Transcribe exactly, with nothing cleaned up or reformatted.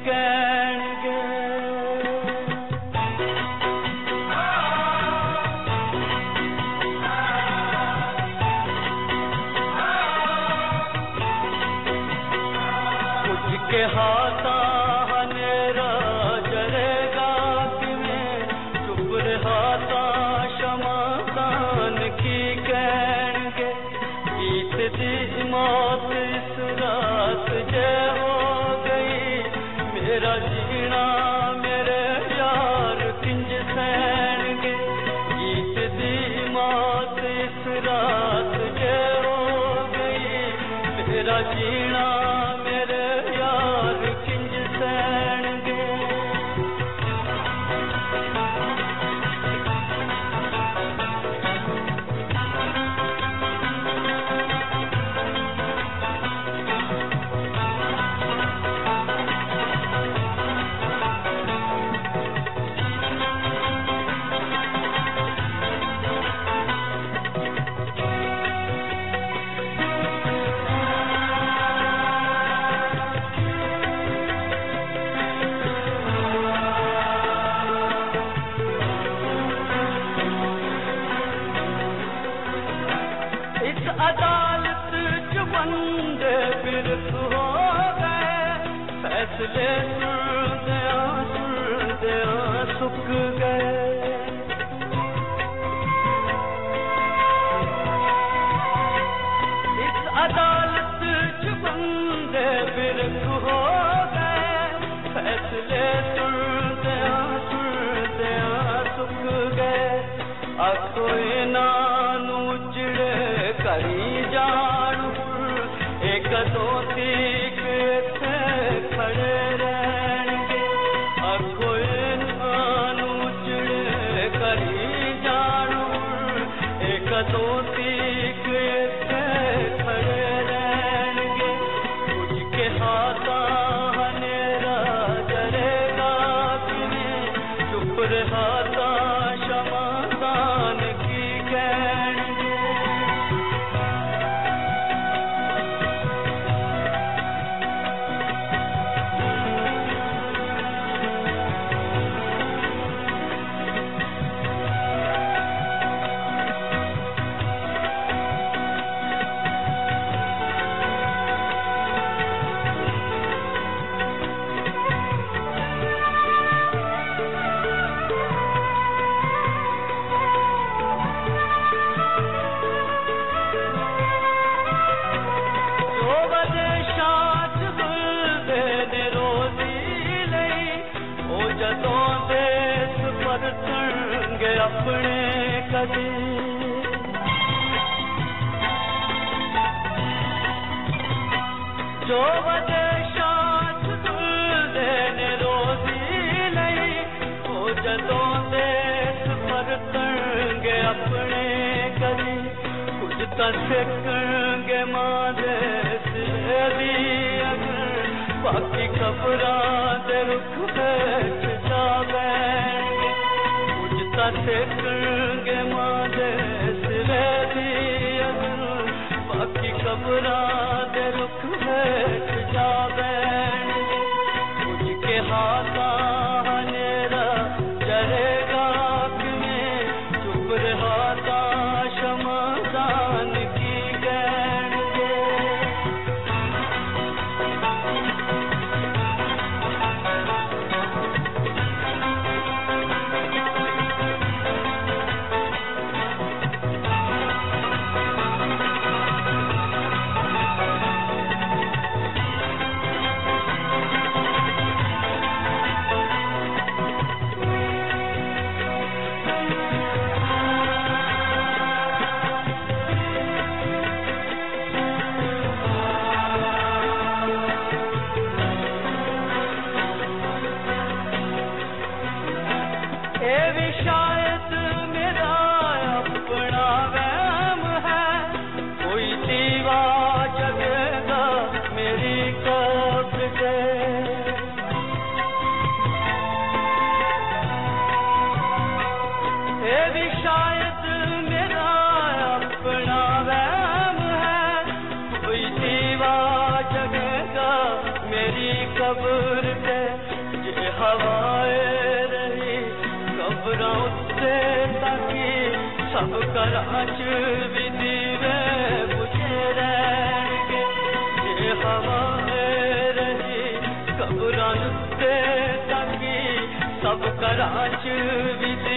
कहणगे। कुछ के हाथा हनेरा जरेगा किवें, चुप रहाता शमादान की कहणगे। गीत दी मौत इस रात जे हो गई, मेरा जीना मेरे यार किंज सहणगे। गीत दी मौत इस रात जे हो गई, मेरा जीना मेरे यार किंज सहणगे। इस अदालत च बंदे बिरख हो गए, फैसले सुनदे सुनदे सुक गए। इस अदालत च बंदे बिरख हो गए, फैसले सुनदे सुनदे सुक गए। आखो इनानू उजड़े करी जान, एक दो तीक इत्थे खड़े रहणगे। आखो इनानू उजड़े करी जान, एक दो तीक इत्थे खड़े रहणगे। कुछ के हाथा हनेरा जरेगा किवें, चुप रहाता शमादान की कहणगे। अपने कदी जो वदेशात दुल्दे ने रोजी नहीं, वो जदों देश परतणगे अपने कदी। कुछ तां सिखणगे मां दे सिरे अगर, बाकी खबरां दे रुख विच जा बैणगे। सिखणगे मां दे सिरे दी अगर, बाकी खबरां दे रुख विच जा बैणगे। कुछ के हाथा हनेरा जरेगा किवें, चुप रहाता शमादान की कहणगे। कब्र पे सब कराच भी दीवे बुझे रहणगे ये हवा रही कबरां उत्ते ताकि सब कराच भी